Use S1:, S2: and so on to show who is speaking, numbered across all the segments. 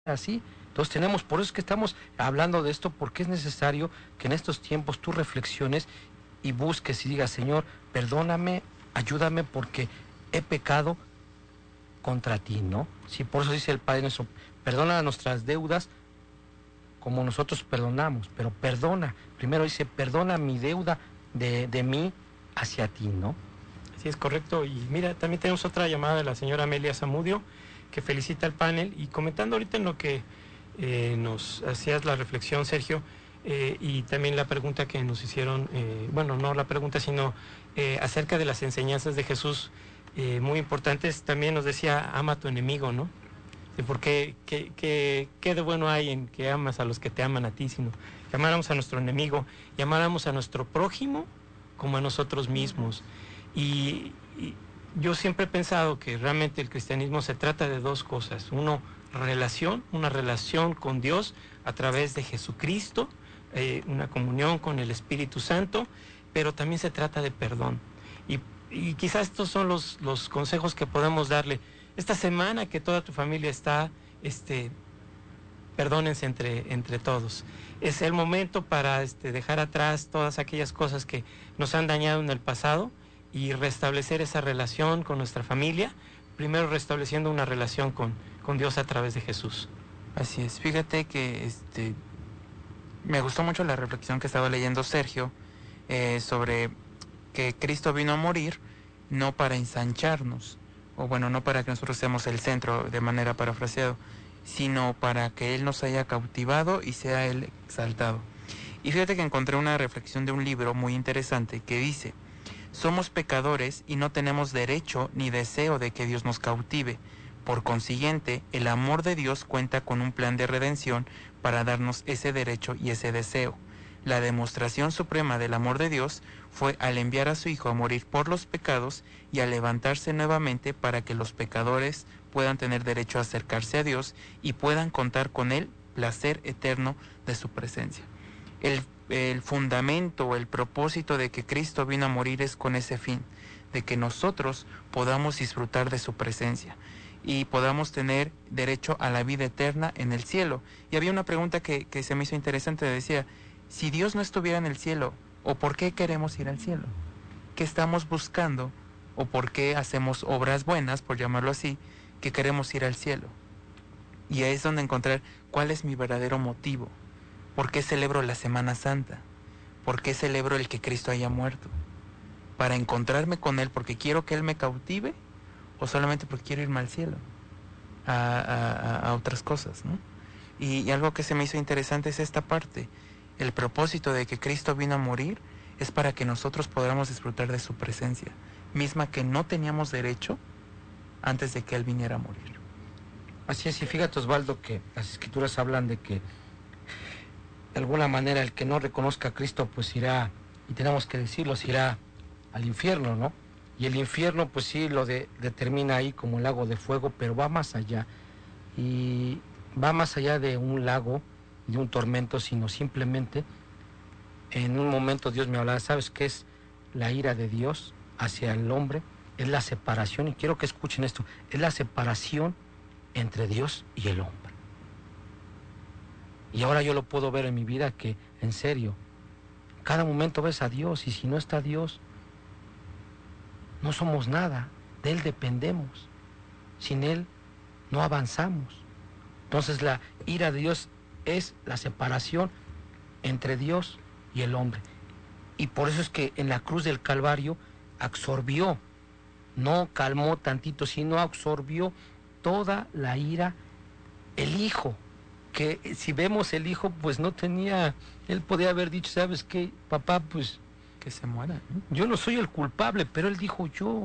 S1: así. Entonces por eso es que estamos hablando de esto, porque es necesario que en estos tiempos tú reflexiones y busques y digas: Señor, perdóname, ayúdame, porque he pecado contra ti, ¿no? Sí, por eso dice el Padre nuestro: perdona nuestras deudas como nosotros perdonamos, pero perdona, primero dice, perdona mi deuda de mí hacia ti, ¿no?
S2: Sí, es correcto. Y mira, también tenemos otra llamada de la señora Amelia Zamudio, que felicita al panel, y comentando ahorita en lo que nos hacías la reflexión, Sergio, y también la pregunta que nos hicieron, bueno, no la pregunta, sino acerca de las enseñanzas de Jesús, muy importantes. También nos decía: ama a tu enemigo, ¿no? Porque ¿qué de bueno hay en que amas a los que te aman a ti? Sino que amáramos a nuestro enemigo, y amáramos a nuestro prójimo como a nosotros mismos. Y yo siempre he pensado que realmente el cristianismo se trata de dos cosas: uno, una relación con Dios a través de Jesucristo, una comunión con el Espíritu Santo, pero también se trata de perdón. Y quizás estos son los consejos que podemos darle esta semana, que toda tu familia está, perdónense entre todos. Es el momento para dejar atrás todas aquellas cosas que nos han dañado en el pasado y restablecer esa relación con nuestra familia, primero restableciendo una relación con Dios a través de Jesús.
S3: Así es. Fíjate que me gustó mucho la reflexión que estaba leyendo Sergio, sobre que Cristo vino a morir no para ensancharnos, o bueno, no para que nosotros seamos el centro, de manera parafraseado, sino para que Él nos haya cautivado y sea Él exaltado. Y fíjate que encontré una reflexión de un libro muy interesante que dice: somos pecadores y no tenemos derecho ni deseo de que Dios nos cautive. Por consiguiente, el amor de Dios cuenta con un plan de redención para darnos ese derecho y ese deseo. La demostración suprema del amor de Dios fue al enviar a su Hijo a morir por los pecados y a levantarse nuevamente para que los pecadores puedan tener derecho a acercarse a Dios y puedan contar con el placer eterno de su presencia. El fundamento o el propósito de que Cristo vino a morir es con ese fin, de que nosotros podamos disfrutar de su presencia y podamos tener derecho a la vida eterna en el cielo. Y había una pregunta que se me hizo interesante, decía: si Dios no estuviera en el cielo, ¿o por qué queremos ir al cielo? ¿Qué estamos buscando? ¿O por qué hacemos obras buenas, por llamarlo así, que queremos ir al cielo? Y ahí es donde encontrar cuál es mi verdadero motivo. ¿Por qué celebro la Semana Santa? ¿Por qué celebro el que Cristo haya muerto? ¿Para encontrarme con Él porque quiero que Él me cautive? ¿O solamente porque quiero irme al cielo? A otras cosas, ¿no? Y algo que se me hizo interesante es esta parte. El propósito de que Cristo vino a morir es para que nosotros podamos disfrutar de su presencia, misma que no teníamos derecho antes de que Él viniera a morir.
S1: Así es. Y fíjate, Osvaldo, que las Escrituras hablan de que de alguna manera el que no reconozca a Cristo pues irá, y tenemos que decirlo, irá al infierno, ¿no? Y el infierno pues sí lo determina ahí como un lago de fuego, pero va más allá. Y va más allá de un lago, de un tormento, sino simplemente en un momento Dios me hablaba: ¿sabes qué es la ira de Dios hacia el hombre? Es la separación, y quiero que escuchen esto: es la separación entre Dios y el hombre. Y ahora yo lo puedo ver en mi vida, que en serio, cada momento ves a Dios, y si no está Dios, no somos nada, de Él dependemos. Sin Él no avanzamos. Entonces la ira de Dios es la separación entre Dios y el hombre. Y por eso es que en la cruz del Calvario absorbió, no calmó tantito, sino absorbió toda la ira el Hijo. Que si vemos, el Hijo pues no tenía, Él podía haber dicho: ¿sabes qué, papá? Pues
S3: que se muera, ¿no?
S1: Yo no soy el culpable, pero Él dijo: yo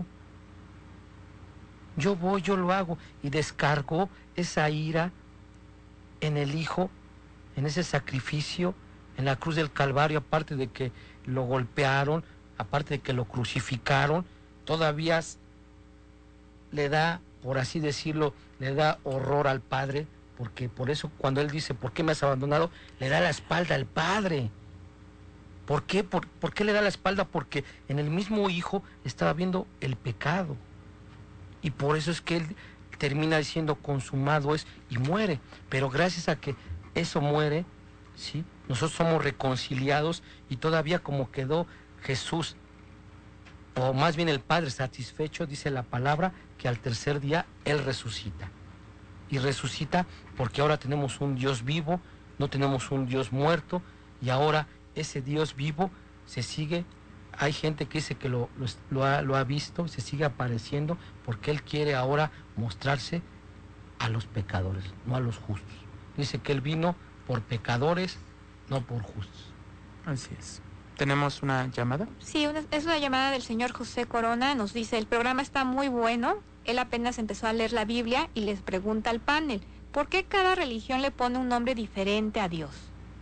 S1: voy, yo lo hago. Y descargó esa ira en el Hijo, en ese sacrificio, en la cruz del Calvario. Aparte de que lo golpearon, aparte de que lo crucificaron, todavía le da, por así decirlo, le da horror al Padre, porque por eso cuando Él dice: ¿por qué me has abandonado?, le da la espalda al Padre. ¿Por qué? ¿Por qué le da la espalda? Porque en el mismo Hijo estaba viendo el pecado. Y por eso es que Él termina diciendo consumado es y muere. Pero gracias a que eso muere, ¿sí?, nosotros somos reconciliados y todavía como quedó Jesús, o más bien el Padre satisfecho, dice la palabra, que al tercer día Él resucita. Y resucita porque ahora tenemos un Dios vivo, no tenemos un Dios muerto, y ahora ese Dios vivo se sigue. Hay gente que dice que lo ha visto, se sigue apareciendo, porque Él quiere ahora mostrarse a los pecadores, no a los justos. Dice que Él vino por pecadores, no por justos.
S3: Así es. ¿Tenemos una llamada?
S4: Sí, es una llamada del señor José Corona. Nos dice, el programa está muy bueno. Él apenas empezó a leer la Biblia y les pregunta al panel, ¿por qué cada religión le pone un nombre diferente a Dios?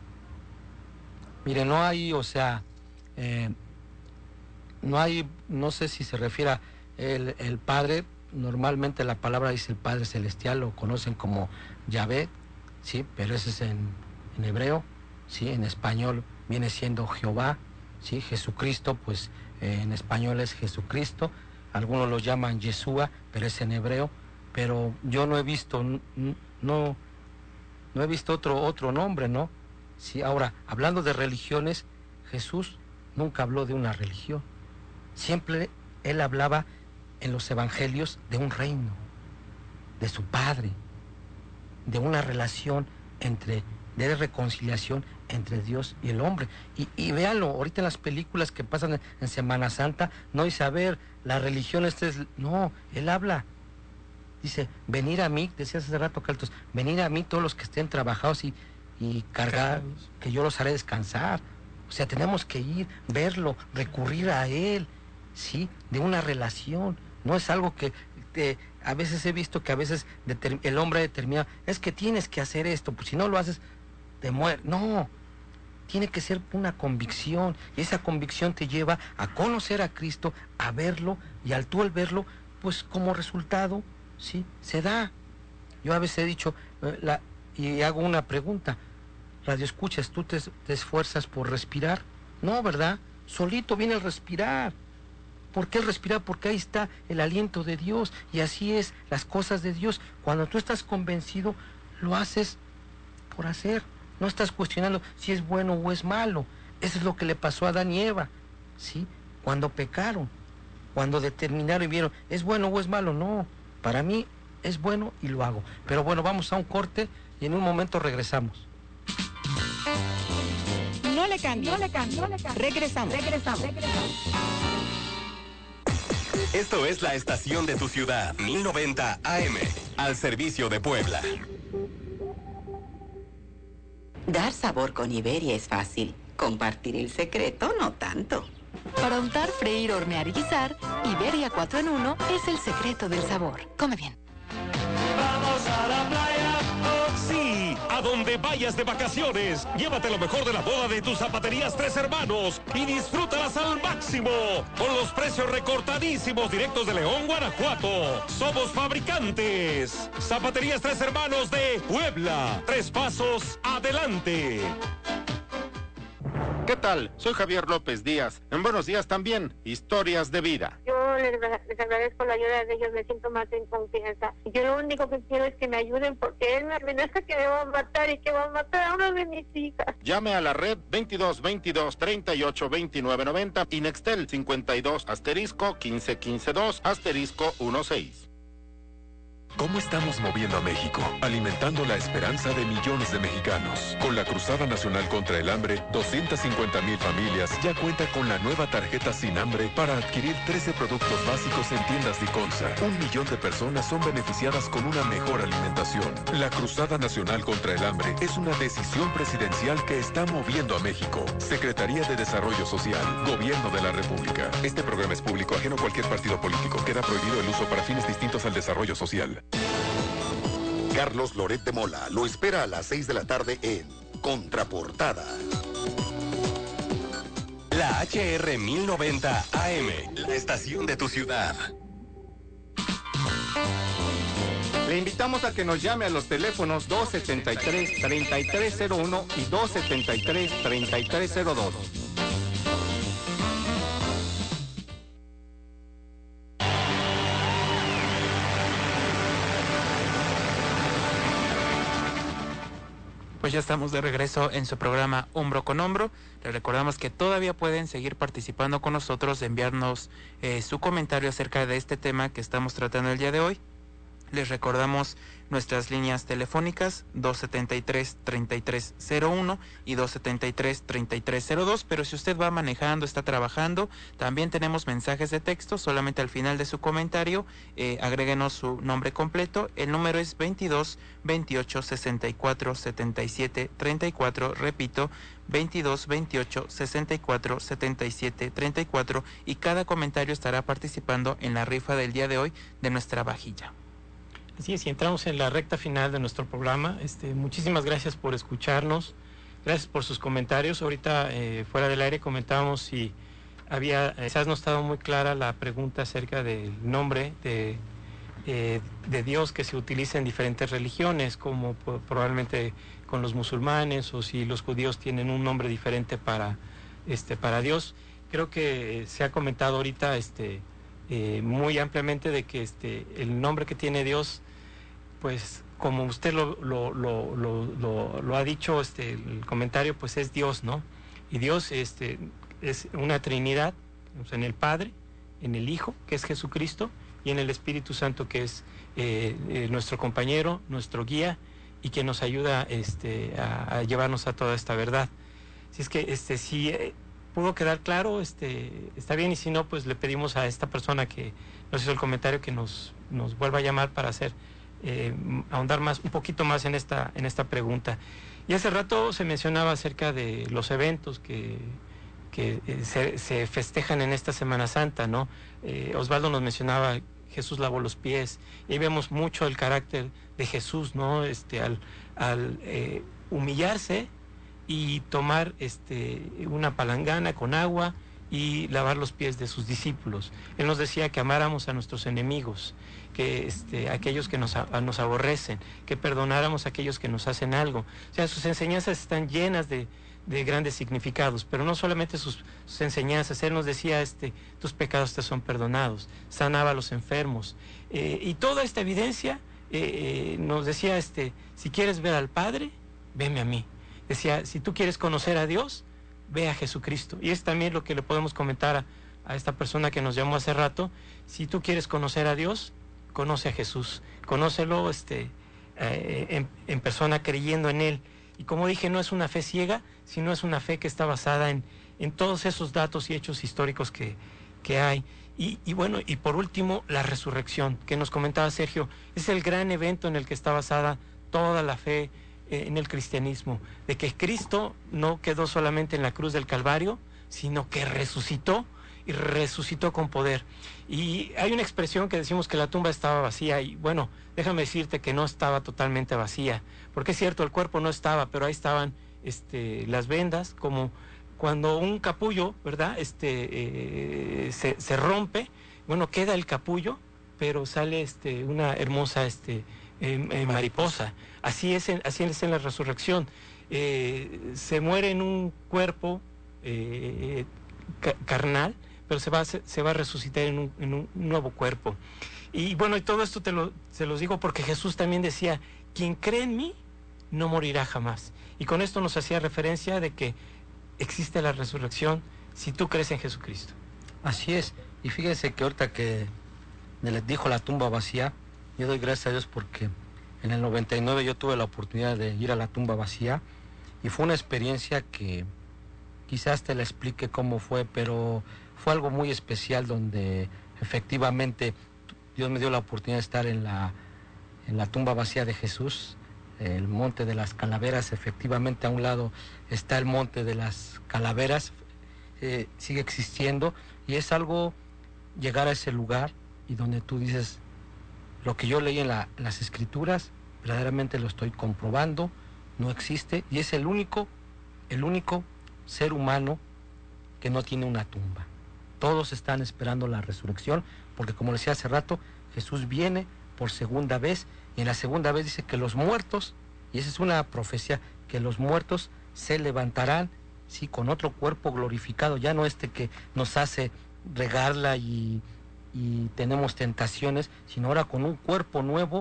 S1: Mire, no hay, no hay, no sé si se refiere a el Padre. Normalmente la palabra dice el Padre Celestial, lo conocen como Yahvé, sí, pero ese es en hebreo, sí, en español viene siendo Jehová, sí, Jesucristo, pues en español es Jesucristo, algunos lo llaman Yeshua, pero es en hebreo, pero yo no he visto, no he visto otro nombre, ¿no? Sí, ahora, hablando de religiones, Jesús nunca habló de una religión, siempre Él hablaba en los evangelios de un reino, de su Padre, de una relación de reconciliación entre Dios y el hombre. Y véanlo, ahorita en las películas que pasan en Semana Santa, no dice, a ver, la religión no, Él habla, dice, venir a mí, decías hace rato, Carlos, venir a mí todos los que estén trabajados y cargar, que yo los haré descansar. O sea, tenemos que ir, verlo, recurrir a Él, ¿sí? De una relación. No es algo que a veces he visto que a veces el hombre determina, es que tienes que hacer esto, pues si no lo haces, te mueres. No, tiene que ser una convicción, y esa convicción te lleva a conocer a Cristo, a verlo, y al tú al verlo, pues como resultado, ¿sí?, se da. Yo a veces he dicho, y hago una pregunta, radio escuchas, ¿tú te esfuerzas por respirar? No, ¿verdad? Solito viene el respirar. ¿Por qué el respirar? Porque ahí está el aliento de Dios, y así es las cosas de Dios. Cuando tú estás convencido, lo haces por hacer. No estás cuestionando si es bueno o es malo. Eso es lo que le pasó a Adán y Eva, ¿sí? Cuando pecaron, cuando determinaron y vieron, ¿es bueno o es malo? No, para mí es bueno y lo hago. Pero bueno, vamos a un corte y en un momento regresamos.
S5: No le cambie. Regresamos.
S6: Esto es la estación de tu ciudad, 1090 AM, al servicio de Puebla.
S7: Dar sabor con Iberia es fácil. Compartir el secreto, no tanto.
S8: Para untar, freír, hornear y guisar, Iberia 4 en 1 es el secreto del sabor. Come bien.
S9: Vamos a la playa. Oh, sí, a donde vayas de vacaciones. Llévate lo mejor de la boda de tus zapaterías Tres Hermanos y disfrútalas al máximo. Con los precios recortadísimos directos de León, Guanajuato. Somos fabricantes. Zapaterías Tres Hermanos de Puebla. 3 pasos adelante.
S10: ¿Qué tal? Soy Javier López Díaz. En Buenos Días también, historias de vida.
S11: Yo les agradezco la ayuda de ellos, me siento más en confianza. Yo lo único que quiero es que me ayuden porque él me amenaza que me va a matar y que va a matar a una de mis hijas.
S10: Llame a la red 2222-382990 y Nextel 52*-15152*-16.
S12: ¿Cómo estamos moviendo a México? Alimentando la esperanza de millones de mexicanos. Con la Cruzada Nacional contra el Hambre, 250,000 familias ya cuentan con la nueva tarjeta Sin Hambre para adquirir 13 productos básicos en tiendas Diconsa. 1 millón de personas son beneficiadas con una mejor alimentación. La Cruzada Nacional contra el Hambre es una decisión presidencial que está moviendo a México. Secretaría de Desarrollo Social, Gobierno de la República. Este programa es público, ajeno a cualquier partido político. Queda prohibido el uso para fines distintos al desarrollo social.
S13: Carlos Loret de Mola lo espera a las 6 de la tarde en Contraportada.
S6: La HR 1090 AM, la estación de tu ciudad.
S10: Le invitamos a que nos llame a los teléfonos 273-3301 y 273-3302.
S3: Pues ya estamos de regreso en su programa Hombro con Hombro. Les recordamos que todavía pueden seguir participando con nosotros, enviarnos su comentario acerca de este tema que estamos tratando el día de hoy. Les recordamos nuestras líneas telefónicas 273-3301 y 273-3302, pero si usted va manejando, está trabajando, también tenemos mensajes de texto. Solamente al final de su comentario agréguenos su nombre completo. El número es 22 28 64 77 34, repito, 22 28 64 77 34, y cada comentario estará participando en la rifa del día de hoy de nuestra vajilla.
S2: Así es, y entramos en la recta final de nuestro programa. Muchísimas gracias por escucharnos, gracias por sus comentarios. Ahorita fuera del aire comentábamos si había, quizás no estaba muy clara la pregunta acerca del nombre de Dios que se utiliza en diferentes religiones, como probablemente con los musulmanes, o si los judíos tienen un nombre diferente para Dios. Creo que se ha comentado ahorita muy ampliamente de que el nombre que tiene Dios, pues como usted lo ha dicho, el comentario, pues es Dios, ¿no? Y Dios es una Trinidad, o sea, en el Padre, en el Hijo, que es Jesucristo, y en el Espíritu Santo, que es nuestro compañero, nuestro guía, y que nos ayuda a llevarnos a toda esta verdad. Si es que si pudo quedar claro, está bien, y si no, pues le pedimos a esta persona que nos hizo el comentario que nos vuelva a llamar para ahondar un poquito más en esta pregunta. Y hace rato se mencionaba acerca de los eventos que se festejan en esta Semana Santa, ¿no? Osvaldo nos mencionaba, Jesús lavó los pies, y ahí vemos mucho el carácter de Jesús, ¿no? Al humillarse y tomar una palangana con agua y lavar los pies de sus discípulos. Él nos decía que amáramos a nuestros enemigos, que aquellos que nos aborrecen, que perdonáramos a aquellos que nos hacen algo. O sea, sus enseñanzas están llenas de grandes significados, pero no solamente sus enseñanzas. Él nos decía, tus pecados te son perdonados, sanaba a los enfermos, y toda esta evidencia nos decía, si quieres ver al Padre, venme a mí. Decía, si tú quieres conocer a Dios, ve a Jesucristo. Y es también lo que le podemos comentar a esta persona que nos llamó hace rato. Si tú quieres conocer a Dios, conoce a Jesús, conócelo en persona, creyendo en Él. Y como dije, no es una fe ciega, sino es una fe que está basada en todos esos datos y hechos históricos que hay. Y bueno, y por último, la resurrección, que nos comentaba Sergio, es el gran evento en el que está basada toda la fe en el cristianismo, de que Cristo no quedó solamente en la cruz del Calvario, sino que resucitó, y resucitó con poder. Y hay una expresión que decimos que la tumba estaba vacía, y bueno, déjame decirte que no estaba totalmente vacía, porque es cierto, el cuerpo no estaba, pero ahí estaban las vendas, como cuando un capullo, ¿verdad? Se rompe, bueno, queda el capullo, pero sale una hermosa mariposa. Así es en la resurrección. Se muere en un cuerpo carnal, pero se va a resucitar en un nuevo cuerpo. Y bueno, y todo esto se los digo porque Jesús también decía, quien cree en mí no morirá jamás. Y con esto nos hacía referencia de que existe la resurrección si tú crees en Jesucristo.
S1: Así es. Y fíjense que ahorita que les dijo la tumba vacía, yo doy gracias a Dios porque en el 99 yo tuve la oportunidad de ir a la tumba vacía, y fue una experiencia que quizás te la explique cómo fue, pero fue algo muy especial, donde efectivamente Dios me dio la oportunidad de estar en la tumba vacía de Jesús, el Monte de las Calaveras. Efectivamente, a un lado está el Monte de las Calaveras, sigue existiendo, y es algo llegar a ese lugar y donde tú dices, lo que yo leí en las Escrituras, verdaderamente lo estoy comprobando, no existe, y es el único ser humano que no tiene una tumba. Todos están esperando la resurrección, porque como decía hace rato, Jesús viene por segunda vez, y en la segunda vez dice que los muertos, y esa es una profecía, que los muertos se levantarán, sí, con otro cuerpo glorificado, ya no que nos hace regarla y tenemos tentaciones, sino ahora con un cuerpo nuevo.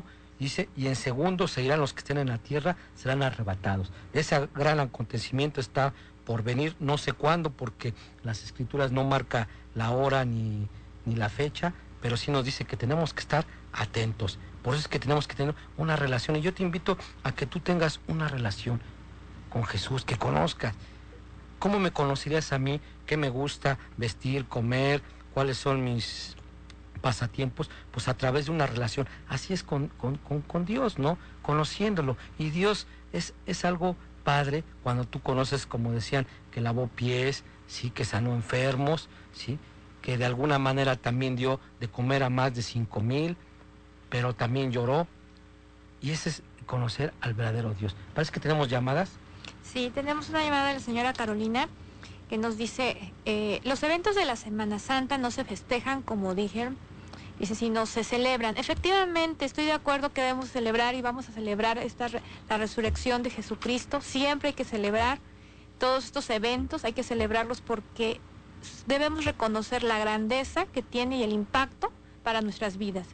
S1: dice, y en segundos se irán los que estén en la tierra, serán arrebatados. Ese gran acontecimiento está por venir, no sé cuándo, porque las Escrituras no marca la hora ni la fecha, pero sí nos dice que tenemos que estar atentos. Por eso es que tenemos que tener una relación, y yo te invito a que tú tengas una relación con Jesús, que conozcas. ¿Cómo me conocerías a mí? ¿Qué me gusta vestir, comer? ¿Cuáles son mis pasatiempos? Pues a través de una relación. Así es con Dios, ¿no? Conociéndolo. Y Dios es algo padre cuando tú conoces, como decían, que lavó pies, sí, que sanó enfermos, sí, que de alguna manera también dio de comer a más de 5,000, pero también lloró. Y ese es conocer al verdadero Dios. Parece que tenemos llamadas.
S4: Sí, tenemos una llamada de la señora Carolina que nos dice, los eventos de la Semana Santa no se festejan como dijeron, dice, sino se celebran. Efectivamente, estoy de acuerdo que debemos celebrar y vamos a celebrar la resurrección de Jesucristo. Siempre hay que celebrar todos estos eventos, hay que celebrarlos porque debemos reconocer la grandeza que tiene y el impacto para nuestras vidas.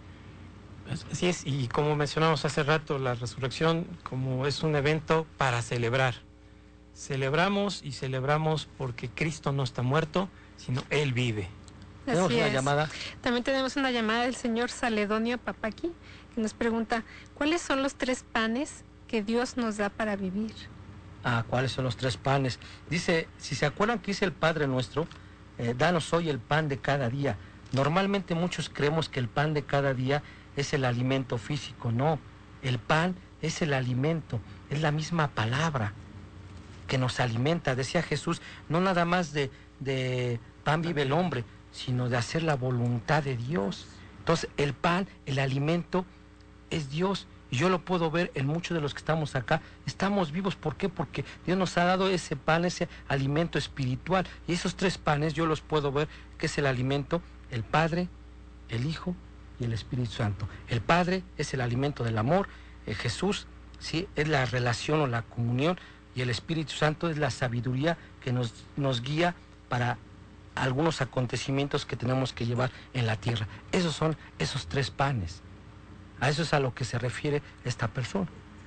S2: Así es, y como mencionamos hace rato, la resurrección como es un evento para celebrar. Celebramos y celebramos porque Cristo no está muerto, sino Él vive.
S1: Tenemos una llamada.
S14: También tenemos una llamada del señor Saledonio Papaki, que nos pregunta, ¿cuáles son los 3 panes que Dios nos da para vivir?
S1: ¿Cuáles son los 3 panes? Dice, si se acuerdan que dice el Padre Nuestro, danos hoy el pan de cada día. Normalmente muchos creemos que el pan de cada día es el alimento físico. No, el pan es el alimento, es la misma palabra que nos alimenta. Decía Jesús, no nada más de pan vive el hombre, sino de hacer la voluntad de Dios. Entonces el pan, el alimento, es Dios. Y yo lo puedo ver en muchos de los que estamos acá. Estamos vivos, ¿por qué? Porque Dios nos ha dado ese pan, ese alimento espiritual. Y esos 3 panes yo los puedo ver, que es el alimento, el Padre, el Hijo y el Espíritu Santo. El Padre es el alimento del amor, Jesús, ¿sí?, es la relación o la comunión, y el Espíritu Santo es la sabiduría que nos guía para algunos acontecimientos que tenemos que llevar en la tierra. Esos son esos 3 panes. A eso es a lo que se refiere esta persona.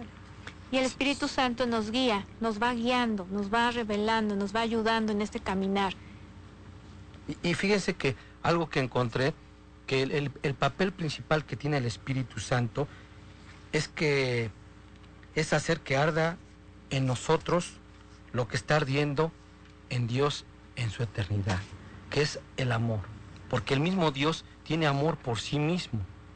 S4: Y el Espíritu Santo nos guía, nos va guiando, nos va revelando, nos va ayudando en este caminar.
S1: Y fíjense que algo que encontré, que el papel principal que tiene el Espíritu Santo es hacer que arda en nosotros lo que está ardiendo en Dios en su eternidad, que es el amor. Porque el mismo Dios tiene amor por sí mismo.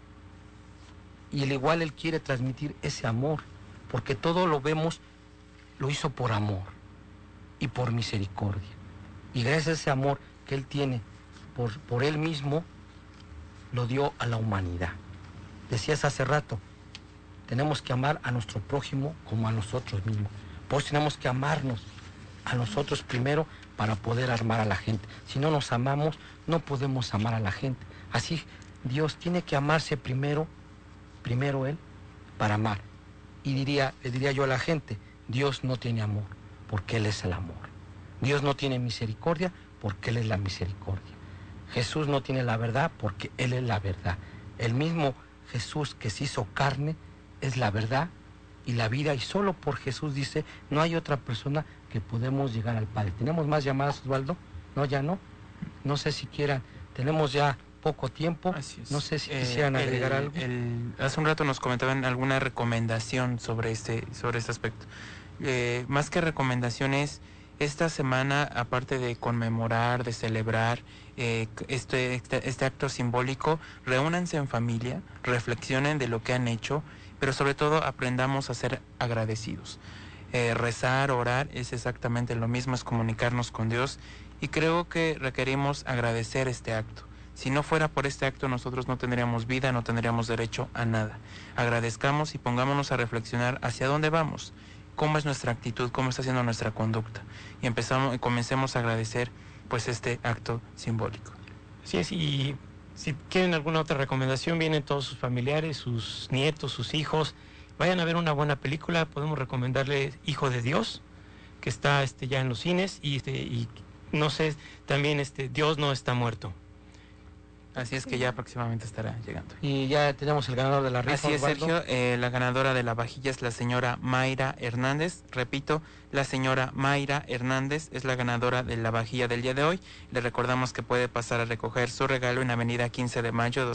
S1: Y al igual Él quiere transmitir ese amor, porque todo lo vemos, lo hizo por amor y por misericordia. Y gracias a ese amor que Él tiene por Él mismo, lo dio a la humanidad. Decías hace rato, tenemos que amar a nuestro prójimo como a nosotros mismos. Por eso tenemos que amarnos a nosotros primero para poder amar a la gente. Si no nos amamos, no podemos amar a la gente. Así, Dios tiene que amarse primero Él para amar. Y le diría yo a la gente, Dios no tiene amor, porque Él es el amor. Dios no tiene misericordia, porque Él es la misericordia. Jesús no tiene la verdad, porque Él es la verdad. El mismo Jesús que se hizo carne es la verdad y la vida, y solo por Jesús, dice, no hay otra persona que podemos llegar al Padre. ¿Tenemos más llamadas, Osvaldo? No, ya no. No sé si quieran, tenemos ya poco tiempo. No sé si quisieran agregar algo.
S3: Hace un rato nos comentaban alguna recomendación sobre este aspecto. Más que recomendaciones, esta semana, aparte de conmemorar, de celebrar este acto simbólico, reúnanse en familia, reflexionen de lo que han hecho, pero sobre todo aprendamos a ser agradecidos. Rezar, orar es exactamente lo mismo, es comunicarnos con Dios, y creo que requerimos agradecer este acto. Si no fuera por este acto, nosotros no tendríamos vida, no tendríamos derecho a nada. Agradezcamos y pongámonos a reflexionar hacia dónde vamos, cómo es nuestra actitud, cómo está siendo nuestra conducta, y comencemos a agradecer pues este acto simbólico.
S2: Así es, y si quieren alguna otra recomendación, vienen todos sus familiares, sus nietos, sus hijos, vayan a ver una buena película. Podemos recomendarle Hijo de Dios, que está ya en los cines, y no sé, también Dios no está muerto.
S3: Así es que ya próximamente estará llegando.
S1: Y ya tenemos el ganador de la rifa.
S3: Así es,
S1: Osvaldo.
S3: Sergio. La ganadora de la vajilla es la señora Mayra Hernández. Repito, la señora Mayra Hernández es la ganadora de la vajilla del día de hoy. Le recordamos que puede pasar a recoger su regalo en Avenida 15 de Mayo